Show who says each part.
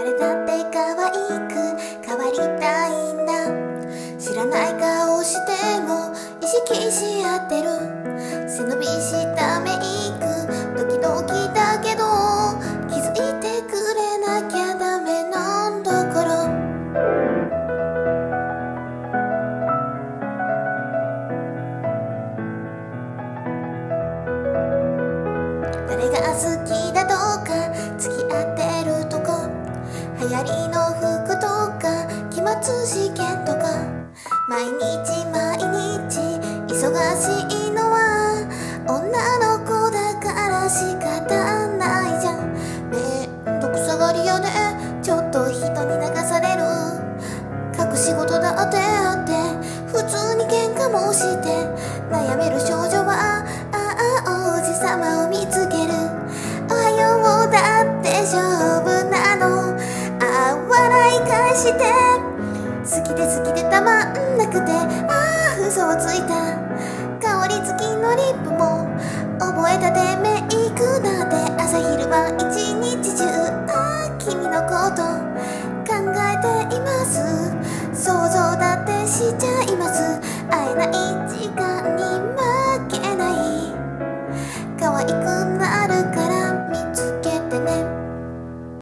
Speaker 1: 誰だって可愛く変わりたいんだ。知らない顔しても意識し合ってる。背伸びしたメイクドキドキだけど気づいてくれなきゃダメなんだから。誰が好きだとか付き合ってるとか流行りの服とか期末試験とか毎日毎日忙しいのは女の子だから仕方ないじゃん。めんどくさがり屋でちょっと人に流される。隠し事だってあって普通に喧嘩もして悩める少女は王子様を見つける。おはようだって勝負なの。笑い返して好きで好きでたまんなくて